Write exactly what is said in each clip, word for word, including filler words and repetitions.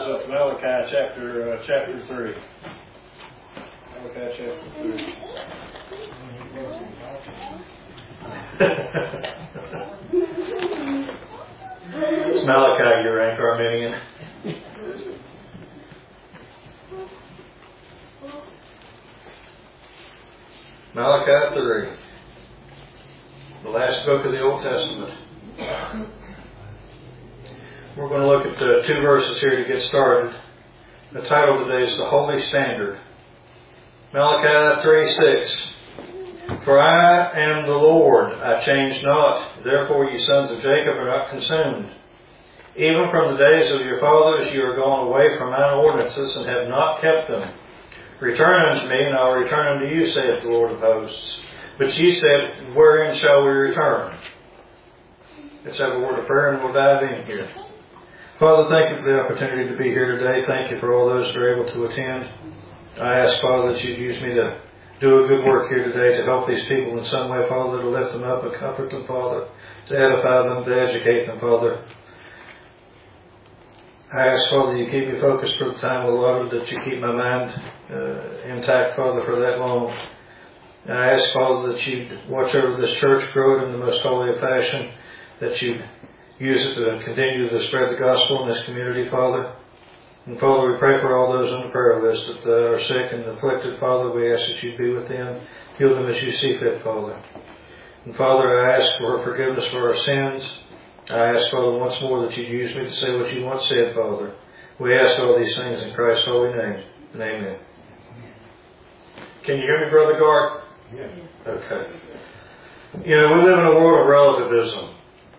up to Malachi chapter uh, chapter three. Malachi chapter three. It's Malachi, your rank Arminian. Malachi three, the last book of the Old Testament. We're going to look at uh, two verses here to get started. The title today is The Holy Standard. Malachi three six. For I am the Lord, I change not. Therefore ye sons of Jacob are not consumed. Even from the days of your fathers you are gone away from mine ordinances and have not kept them. Return unto me, and I will return unto you, saith the Lord of hosts. But ye said, wherein shall we return? Let's have a word of prayer and we'll dive in here. Father, thank you for the opportunity to be here today. Thank you for all those who are able to attend. I ask, Father, that you'd use me to do a good work here today to help these people in some way, Father, to lift them up, to comfort them, Father, to edify them, to educate them, Father. I ask, Father, you keep me focused for the time allotted, that you keep my mind uh, intact, Father, for that long. And I ask, Father, that you'd watch over this church, grow it in the most holy of fashion, that you'd use it to continue to spread the gospel in this community, Father. And Father, we pray for all those on the prayer list that uh, are sick and afflicted, Father. We ask that you be with them, heal them as you see fit, Father. And Father, I ask for forgiveness for our sins. I ask, Father, once more that you use me to say what you once said, Father. We ask all these things in Christ's holy name. And amen. Can you hear me, Brother Garth? Yes. Okay. You know, we live in a world of relativism.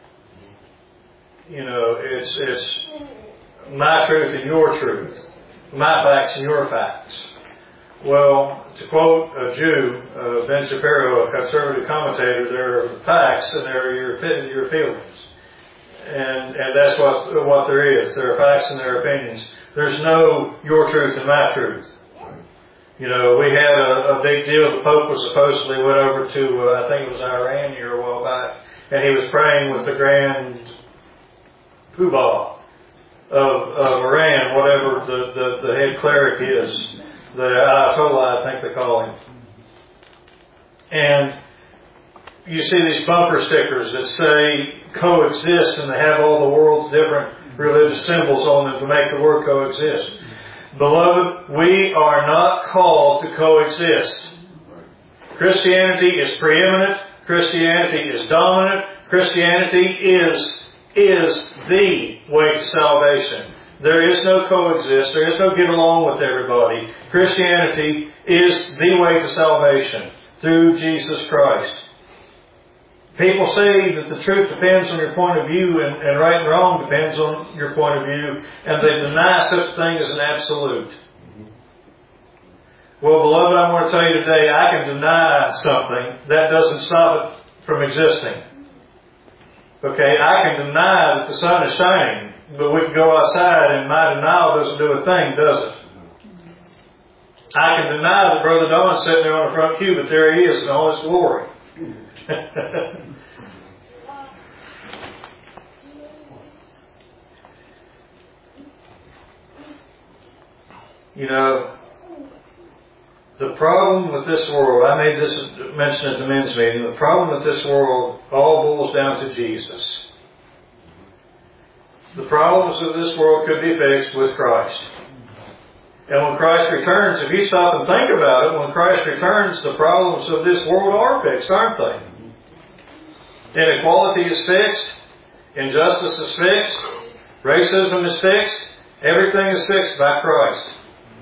You know, it's it's my truth and your truth. My facts and your facts. Well, to quote a Jew, uh, Ben Shapiro, a conservative commentator, there are facts and there are your, your feelings. And and that's what what there is. There are facts and there are opinions. There's no your truth and my truth. You know, we had a, a big deal. The Pope was supposedly went over to, uh, I think it was Iran here a while back, and he was praying with the Grand Poobah of, of Iran, whatever the, the, the head cleric is, the Ayatollah, I think they call him. And you see these bumper stickers that say coexist, and they have all the world's different religious symbols on them to make the word coexist. Beloved, we are not called to coexist. Christianity is preeminent. Christianity is dominant. Christianity is, is the way to salvation. There is no coexist. There is no get along with everybody. Christianity is the way to salvation through Jesus Christ. People say that the truth depends on your point of view, and, and right and wrong depends on your point of view, and they deny such a thing as an absolute. Well, beloved, I want to tell you today, I can deny something. That doesn't stop it from existing. Okay, I can deny that the sun is shining, but we can go outside and my denial doesn't do a thing, does it? I can deny that Brother Don's sitting there on the front pew, but there he is in all his glory. You know, the problem with this world, I made this mention at the men's meeting, the problem with this world all boils down to Jesus. The problems of this world could be fixed with Christ. And when Christ returns, if you stop and think about it, when Christ returns, the problems of this world are fixed, aren't they? Inequality is fixed. Injustice is fixed. Racism is fixed. Everything is fixed by Christ.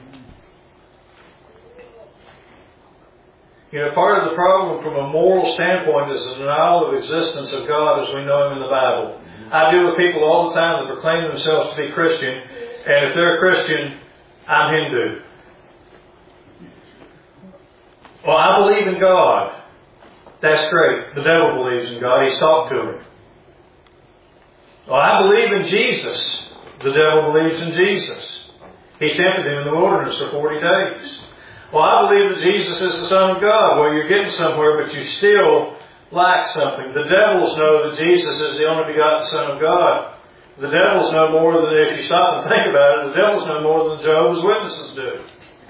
You know, part of the problem from a moral standpoint is the denial of existence of God as we know Him in the Bible. I deal with people all the time that proclaim themselves to be Christian, and if they're Christian, I'm Hindu. Well, I believe in God. That's great. The devil believes in God. He's talked to him. Well, I believe in Jesus. The devil believes in Jesus. He tempted him in the wilderness for forty days. Well, I believe that Jesus is the Son of God. Well, you're getting somewhere, but you still lack something. The devils know that Jesus is the only begotten Son of God. The devil's no more than, if you stop and think about it, the devil's no more than Jehovah's Witnesses do.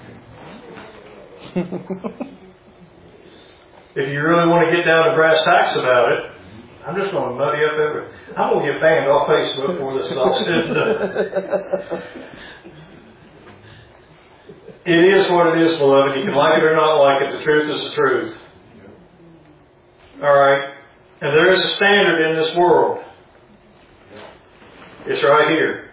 If you really want to get down to brass tacks about it, I'm just going to muddy up everything. I'm going to get banned off Facebook before this is all said and done. It is what it is, beloved. You can like it or not like it. The truth is the truth. Alright? And there is a standard in this world. It's right here.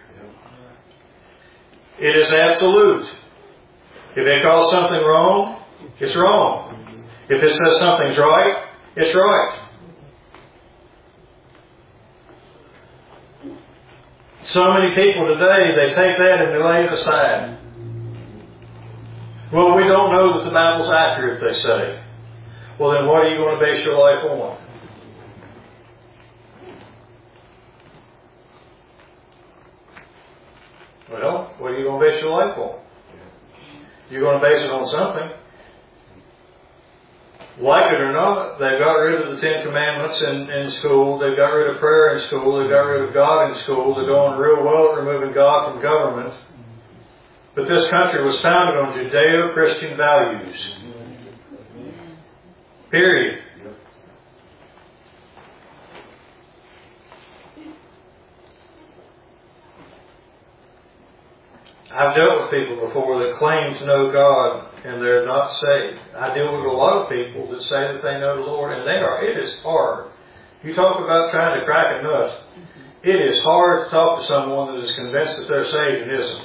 It is absolute. If it calls something wrong, it's wrong. If it says something's right, it's right. So many people today, they take that and they lay it aside. Well, we don't know that the Bible's accurate, they say. Well, then what are you going to base your life on? Well, what are you going to base your life on? You're going to base it on something. Like it or not, they've got rid of the Ten Commandments in, in school. They've got rid of prayer in school. They've got rid of God in school. They're going real well at removing God from government. But this country was founded on Judeo-Christian values. Period. I've dealt with people before that claim to know God and they're not saved. I deal with a lot of people that say that they know the Lord and they are. It is hard. You talk about trying to crack a nut. It is hard to talk to someone that is convinced that they're saved and isn't.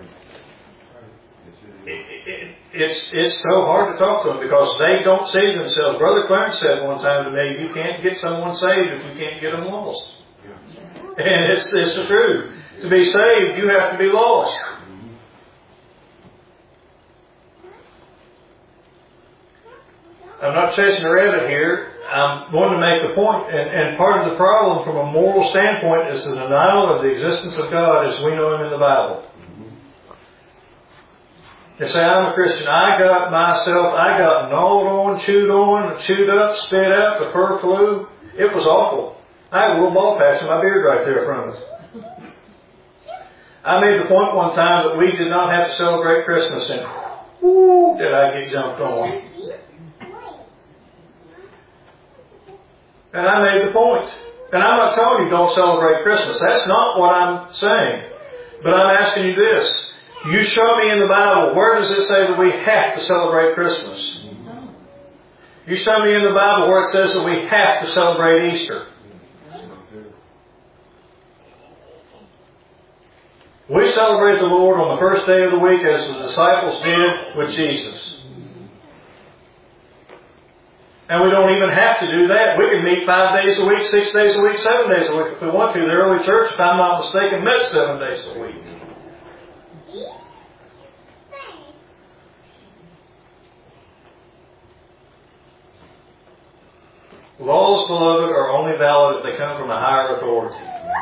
It, it, it's, it's so hard to talk to them because they don't see themselves. Brother Clarence said one time to me, you can't get someone saved if you can't get them lost. And it's, it's the truth. To be saved, you have to be lost. I'm not chasing a rabbit here. I'm going to make the point, and, and part of the problem from a moral standpoint is the denial of the existence of God as we know Him in the Bible. They say, I'm a Christian. I got myself, I got gnawed on, chewed on, chewed up, spit out, the fur flew. It was awful. I had a little ball patch in my beard right there from it. I made the point one time that we did not have to celebrate Christmas, and whoo, did I get jumped on. And I made the point. And I'm not telling you don't celebrate Christmas. That's not what I'm saying. But I'm asking you this. You show me in the Bible, where does it say that we have to celebrate Christmas? You show me in the Bible where it says that we have to celebrate Easter. We celebrate the Lord on the first day of the week as the disciples did with Jesus. And we don't even have to do that. We can meet five days a week, six days a week, seven days a week if we want to. The early church, if I'm not mistaken, met seven days a week. Laws, beloved, are only valid if they come from a higher authority.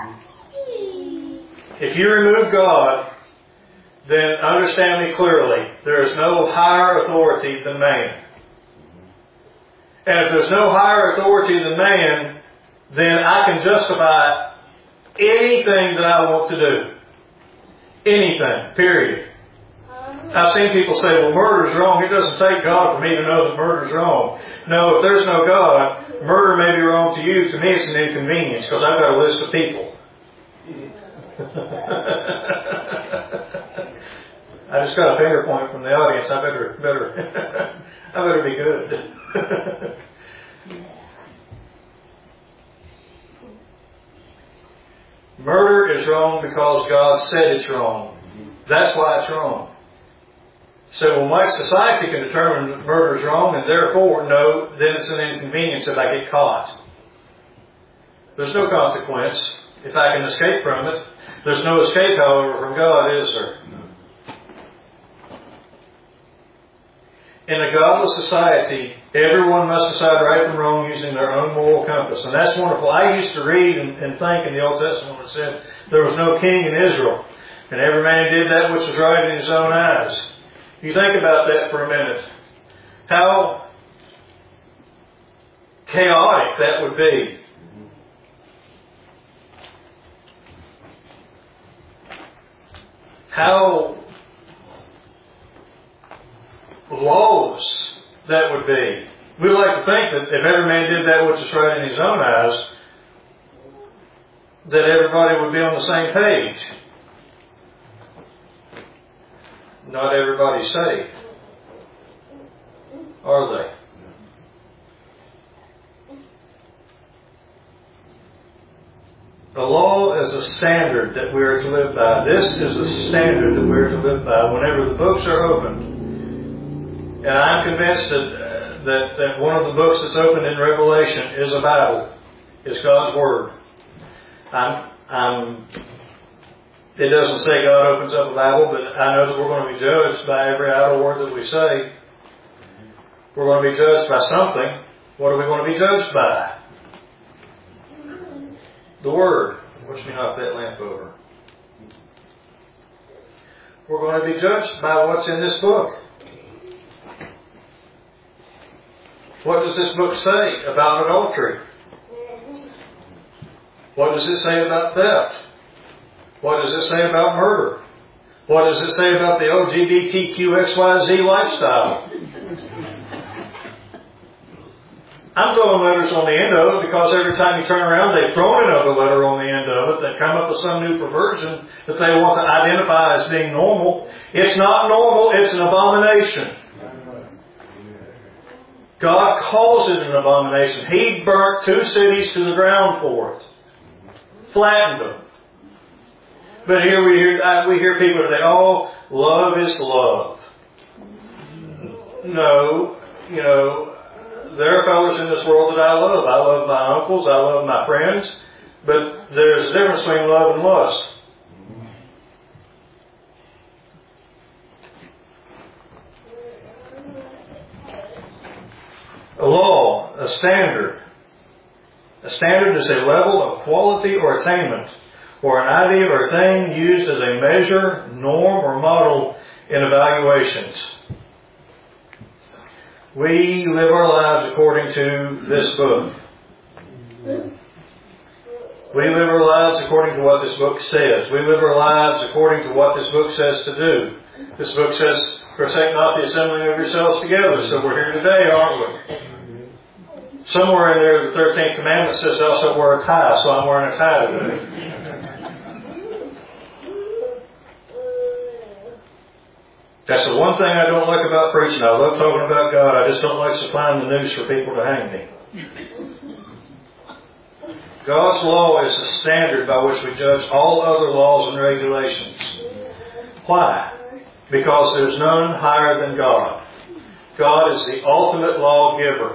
If you remove God, then understand me clearly. There is no higher authority than man. And if there's no higher authority than man, then I can justify anything that I want to do. Anything. Period. I've seen people say, well, murder's wrong. It doesn't take God for me to know that murder's wrong. No, if there's no God, murder may be wrong to you. To me, it's an inconvenience because I've got a list of people. I just got a finger point from the audience. I better, better, I better be good. Murder is wrong because God said it's wrong. That's why it's wrong. So when white society can determine that murder is wrong and therefore no, then it's an inconvenience if I get caught. There's no consequence if I can escape from it. There's no escape, however, from God, is there? In a godless society, everyone must decide right from wrong using their own moral compass. And that's wonderful. I used to read and, and think in the Old Testament when it said there was no king in Israel. And every man did that which was right in his own eyes. You think about that for a minute. How chaotic that would be. how lawless that would be. We like to think that if every man did that which is right in his own eyes, that everybody would be on the same page. Not everybody's saved, are they? The law is a standard that we are to live by. This is the standard that we are to live by whenever the books are opened. And I'm convinced that, uh, that, that one of the books that's opened in Revelation is a Bible. It's God's Word. I'm, I'm, it doesn't say God opens up a Bible, but I know that we're going to be judged by every idle word that we say. We're going to be judged by something. What are we going to be judged by? The Word. Watch me knock that lamp over. We're going to be judged by what's in this book. What does this book say about adultery? What does it say about theft? What does it say about murder? What does it say about the L G B T Q X Y Z lifestyle? I'm throwing letters on the end of it because every time you turn around, they've thrown another letter on the end of it. They come up with some new perversion that they want to identify as being normal. It's not normal. It's an abomination. God calls it an abomination. He burnt two cities to the ground for it. Flattened them. But here we hear, we hear people say, oh, love is love. No, you know, there are fellows in this world that I love. I love my uncles. I love my friends. But there's a difference between love and lust. A law, a standard. A standard is a level of quality or attainment, or an idea or thing used as a measure, norm, or model in evaluations. We live our lives according to this book. We live our lives according to what this book says. We live our lives according to what this book says to do. This book says, forsake not the assembling of yourselves together. So we're here today, aren't we? Somewhere in there, the thirteenth commandment says thou shalt wear a tie, so I'm wearing a tie today. That's the one thing I don't like about preaching. I love talking about God. I just don't like supplying the news for people to hang me. God's law is the standard by which we judge all other laws and regulations. Why? Because there's none higher than God. God is the ultimate lawgiver.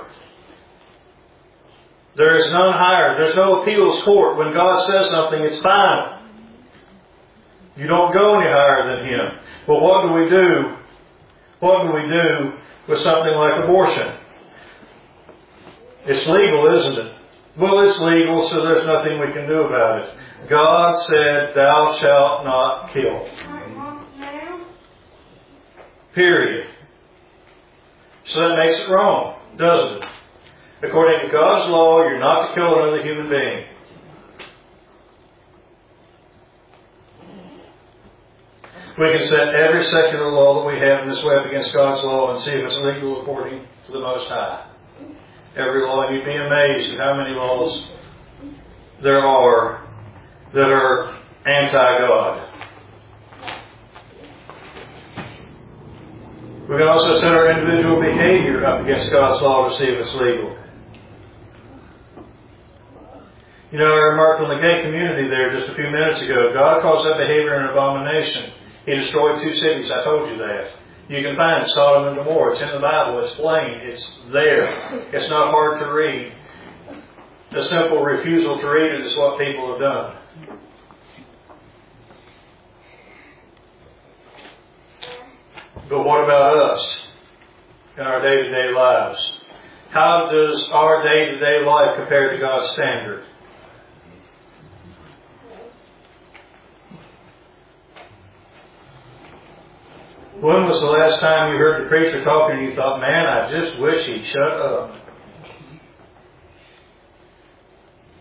There is none higher. There's no appeals court. When God says something, it's final. You don't go any higher than Him. But what do we do? What do we do with something like abortion? It's legal, isn't it? Well, it's legal, so there's nothing we can do about it. God said, thou shalt not kill. Period. So that makes it wrong, doesn't it? According to God's law, you're not to kill another human being. We can set every secular law that we have in this way up against God's law and see if it's legal according to the Most High. Every law, and you'd be amazed at how many laws there are that are anti-God. We can also set our individual behavior up against God's law to see if it's legal. You know, I remarked on the gay community there just a few minutes ago. God calls that behavior an abomination. He destroyed two cities. I told you that. You can find Sodom and Gomorrah. It's in the Bible. It's plain. It's there. It's not hard to read. The simple refusal to read it is what people have done. But what about us in our day-to-day lives? How does our day-to-day life compare to God's standard? When was the last time you heard the preacher talking and you thought, man, I just wish he'd shut up?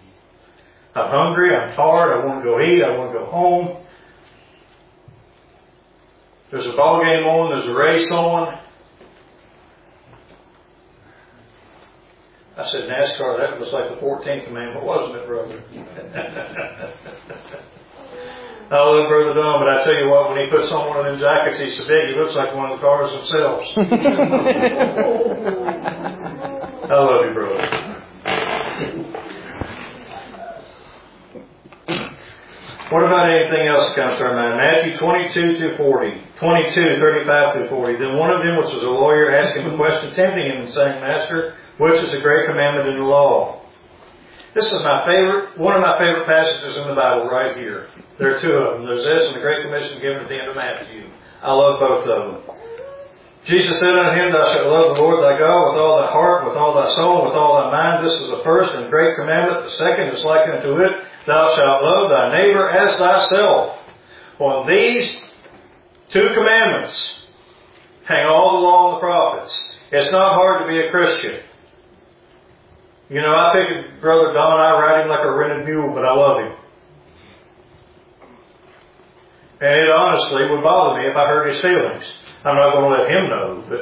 I'm hungry, I'm tired, I want to go eat, I want to go home. There's a ball game on. There's a race on. I said NASCAR. That was like the fourteenth commandment, wasn't it, brother? I love Brother Don, but I tell you what, when he puts on one of them jackets, he's so big, he looks like one of the cars themselves. I love you, brother. What about anything else that comes to our mind? Matthew twenty-two to forty. twenty-two, thirty-five to forty. Then one of them, which was a lawyer, asked him a question, tempting him and saying, Master, which is the great commandment in the law? This is my favorite, one of my favorite passages in the Bible right here. There are two of them. There's this and the Great Commission given at the end of Matthew. I love both of them. Jesus said unto him, Thou shalt love the Lord thy God with all thy heart, with all thy soul, with all thy mind. This is the first and great commandment. The second is like unto it. Thou shalt love thy neighbor as thyself. On these two commandments hang all the law and the prophets. It's not hard to be a Christian. You know, I figured Brother Don and I ride him like a rented mule, but I love him. And it honestly would bother me if I hurt his feelings. I'm not going to let him know, but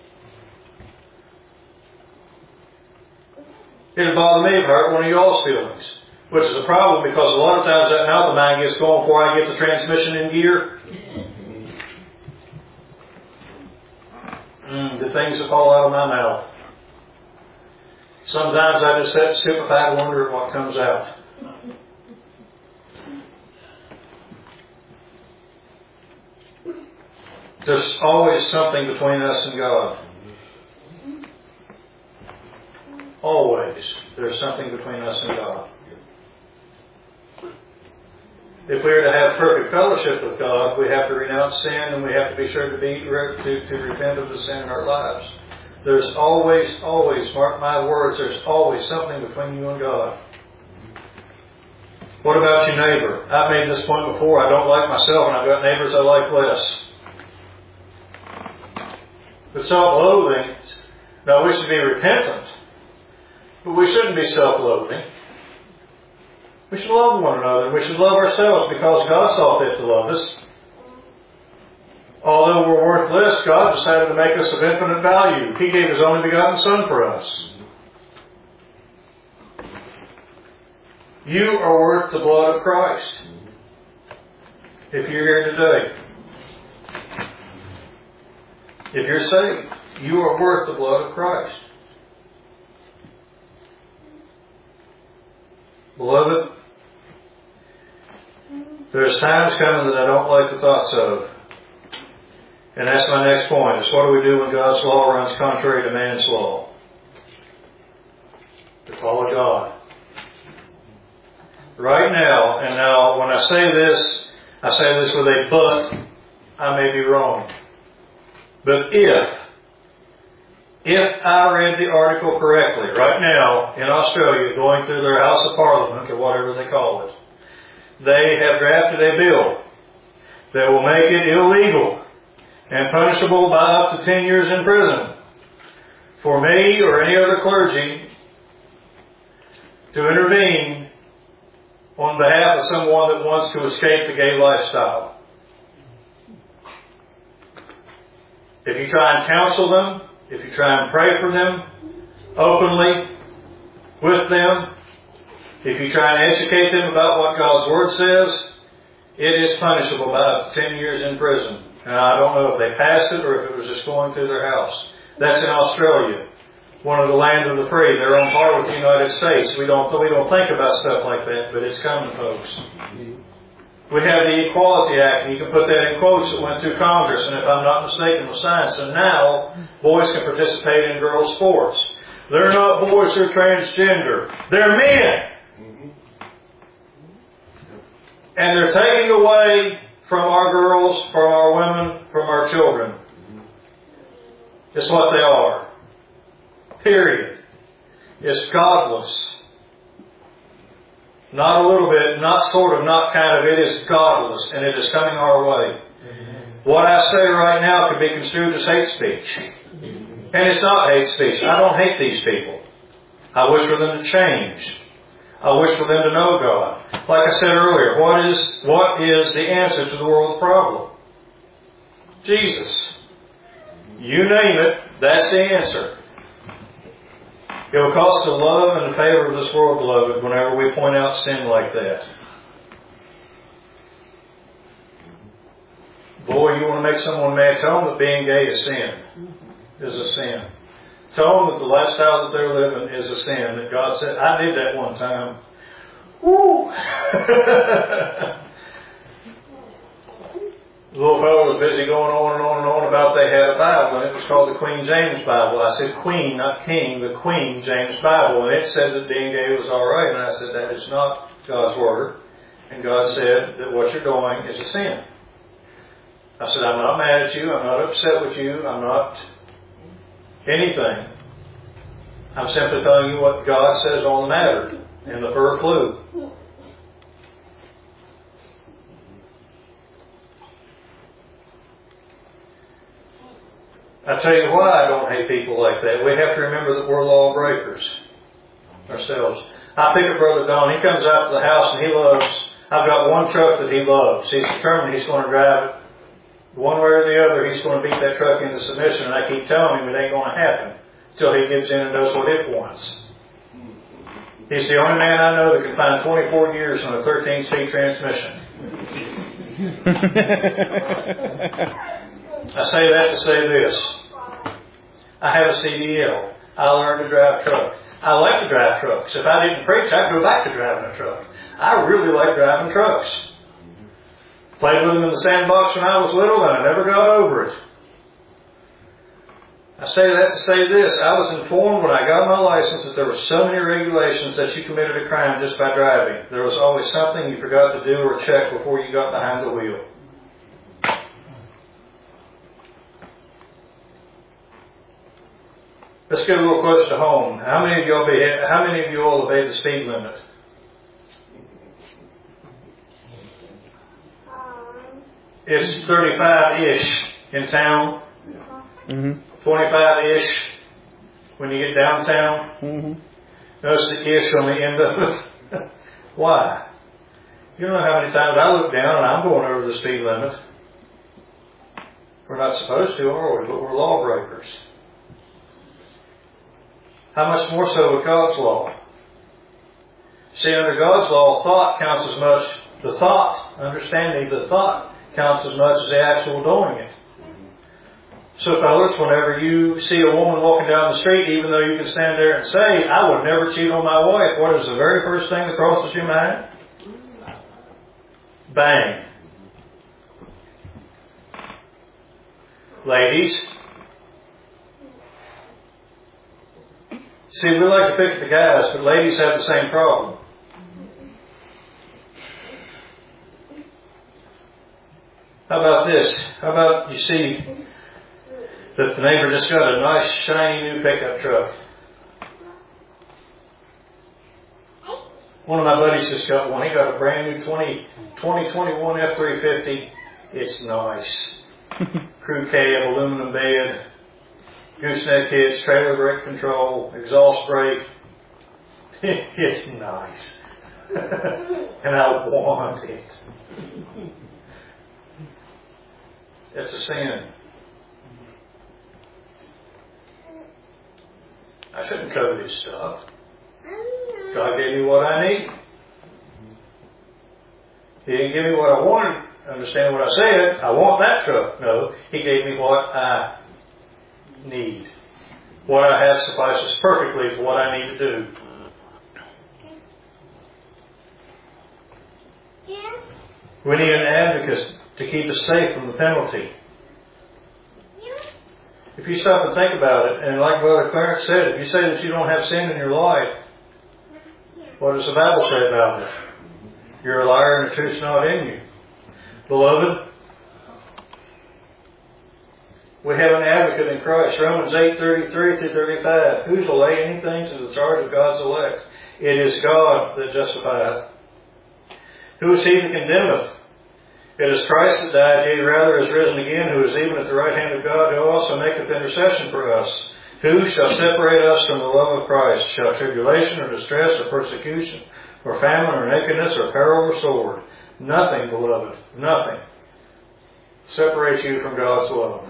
it would bother me if I hurt one of y'all's feelings. Which is a problem because a lot of times that mouth of mine gets going before I get the transmission in gear. Mm, the things that fall out of my mouth. Sometimes I just sit stupefied wondering what comes out. There's always something between us and God. Always. There's something between us and God. If we are to have perfect fellowship with God, we have to renounce sin and we have to be sure to be to, to repent of the sin in our lives. There's always, always, mark my words, there's always something between you and God. What about your neighbor? I've made this point before. I don't like myself and I've got neighbors I like less. But self-loathing, now we should be repentant, but we shouldn't be self-loathing. We should love one another. We should love ourselves because God saw fit to love us. Although we're worthless, God decided to make us of infinite value. He gave His only begotten Son for us. You are worth the blood of Christ. If you're here today, if you're saved, you are worth the blood of Christ. Beloved, there's times coming that I don't like the thoughts of. And that's my next point, is what do we do when God's law runs contrary to man's law? To follow God. Right now, and now when I say this, I say this with a but, I may be wrong. But if, if I read the article correctly, right now in Australia, going through their House of Parliament, or whatever they call it, they have drafted a bill that will make it illegal and punishable by up to ten years in prison for me or any other clergy to intervene on behalf of someone that wants to escape the gay lifestyle. If you try and counsel them, if you try and pray for them openly with them, if you try and educate them about what God's Word says, it is punishable by up to ten years in prison. Now, I don't know if they passed it or if it was just going through their house. That's in Australia, one of the land of the free. They're on par with the United States. We don't we don't think about stuff like that, but it's coming, folks. We have the Equality Act, and you can put that in quotes that went through Congress, and if I'm not mistaken, was signed. So now, boys can participate in girls' sports. They're not boys who are transgender. They're men. And they're taking away from our girls, from our women, from our children. It's what they are. Period. It's godless. Not a little bit, not sort of, not kind of. It is godless, and it is coming our way. What I say right now could be construed as hate speech. And it's not hate speech. I don't hate these people. I wish for them to change. I wish for them to know God. Like I said earlier, what is what is the answer to the world's problem? Jesus. You name it, that's the answer. It will cost the love and the favor of this world, beloved, whenever we point out sin like that. Boy, you want to make someone mad, tell them that being gay is sin. Is a sin. Tell them that the lifestyle that they're living is a sin. That God said, I did that one time. Woo! The little fellow was busy going on and on and on about they had a Bible, and it was called the Queen James Bible. I said Queen, not King, the Queen James Bible. And it said that being gay was all right. And I said, that is not God's Word. And God said that what you're doing is a sin. I said, I'm not mad at you. I'm not upset with you. I'm not anything. I'm simply telling you what God says on the matter. And the bird flew. I tell you why I don't hate people like that. We have to remember that we're lawbreakers ourselves. I pick up Brother Don. He comes out to the house and he loves, I've got one truck that he loves. He's determined he's going to drive it one way or the other. He's going to beat that truck into submission. And I keep telling him it ain't going to happen until he gets in and does what it wants. He's the only man I know that can find twenty-four gears on a thirteen-speed transmission. I say that to say this. I have a C D L. I learned to drive a truck. I like to drive trucks. If I didn't preach, I'd go back to driving a truck. I really like driving trucks. Played with them in the sandbox when I was little, and I never got over it. I say that to say this. I was informed when I got my license that there were so many regulations that you committed a crime just by driving. There was always something you forgot to do or check before you got behind the wheel. Let's get a little closer to home. How many of you all be, how many of you all obey the speed limit? It's thirty-five-ish in town. Mm-hmm. twenty-five-ish when you get downtown. Mm-hmm. Notice the ish on the end of it. Why? You don't know how many times I look down and I'm going over the speed limit. We're not supposed to, are we? But we're lawbreakers. How much more so with God's law? See, under God's law, thought counts as much, the thought, understanding the thought counts as much as the actual doing it. So fellas, whenever you see a woman walking down the street, even though you can stand there and say, I would never cheat on my wife, what is the very first thing that crosses your mind? Bang. Ladies, see, we like to pick at the guys, but ladies have the same problem. How about this? How about you see that the neighbor just got a nice, shiny new pickup truck. One of my buddies just got one. He got a brand new twenty twenty-one F three fifty. It's nice. Crew cab, aluminum bed, gooseneck hitch, trailer brake control, exhaust brake. It's nice. And I want it. It's a sin. I shouldn't covet his stuff. God gave me what I need. He didn't give me what I wanted. Understand what I said? I want that truck. No, He gave me what I need. What I have suffices perfectly for what I need to do. We need an advocate to keep us safe from the penalty. If you stop and think about it, and like Brother Clarence said, if you say that you don't have sin in your life, what does the Bible say about it? You're a liar and the truth's not in you. Beloved, we have an advocate in Christ. Romans eight, thirty-three through thirty-five. Who shall lay anything to the charge of God's elect? It is God that justifieth. Who is he that condemneth? It is Christ that died, yea, rather is risen again, who is even at the right hand of God, who also maketh intercession for us. Who shall separate us from the love of Christ? Shall tribulation or distress or persecution or famine or nakedness or peril or sword? Nothing, beloved, nothing. separate you from God's love.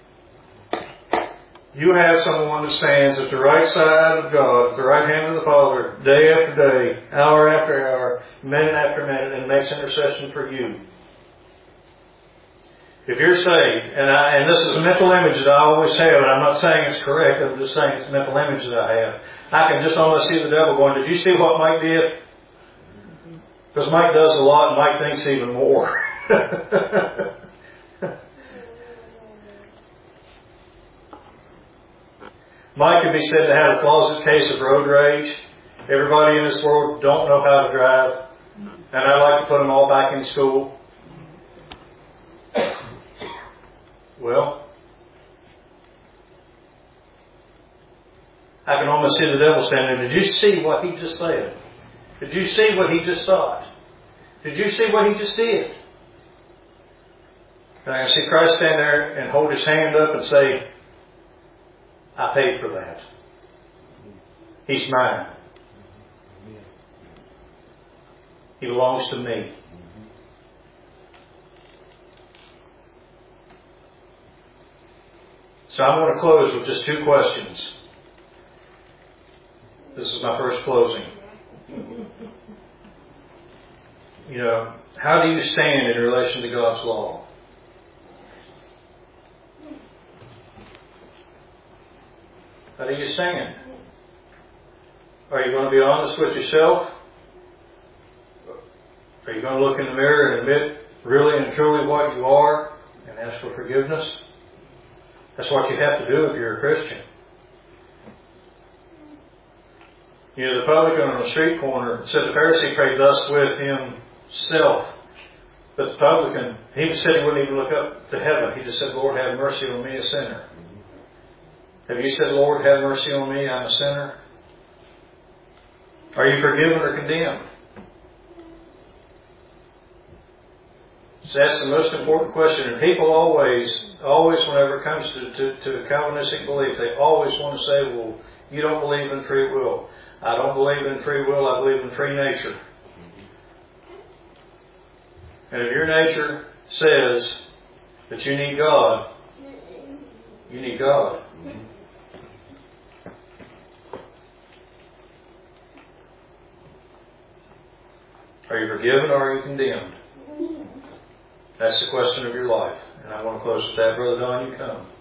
You have someone that stands at the right side of God, at the right hand of the Father, day after day, hour after hour, minute after minute, and makes intercession for you. If you're saved, and I, and this is a mental image that I always have, and I'm not saying it's correct, I'm just saying it's a mental image that I have. I can just almost see the devil going, did you see what Mike did? Because Mike does a lot, and Mike thinks even more. Mike could be said to have a closet case of road rage. Everybody in this world don't know how to drive. And I'd like to put them all back in school. Well, I can almost see the devil standing there. Did you see what he just said? Did you see what he just thought? Did you see what he just did? And I can see Christ stand there and hold his hand up and say, I paid for that. He's mine. He belongs to me. So I'm going to close with just two questions. This is my first closing. You know, how do you stand in relation to God's law? How do you stand? Are you going to be honest with yourself? Are you going to look in the mirror and admit really and truly what you are and ask for forgiveness? That's what you have to do if you're a Christian. You know, the publican on the street corner said the Pharisee prayed thus with himself. But the publican, he said he wouldn't even look up to heaven. He just said, Lord, have mercy on me, a sinner. Have you said, Lord, have mercy on me, I'm a sinner? Are you forgiven or condemned? So that's the most important question. And people always, always whenever it comes to, to, to Calvinistic belief, they always want to say, well, you don't believe in free will. I don't believe in free will, I believe in free nature. And if your nature says that you need God, you need God. Are you forgiven or are you condemned? That's the question of your life. And I want to close with that. Brother Don, you come.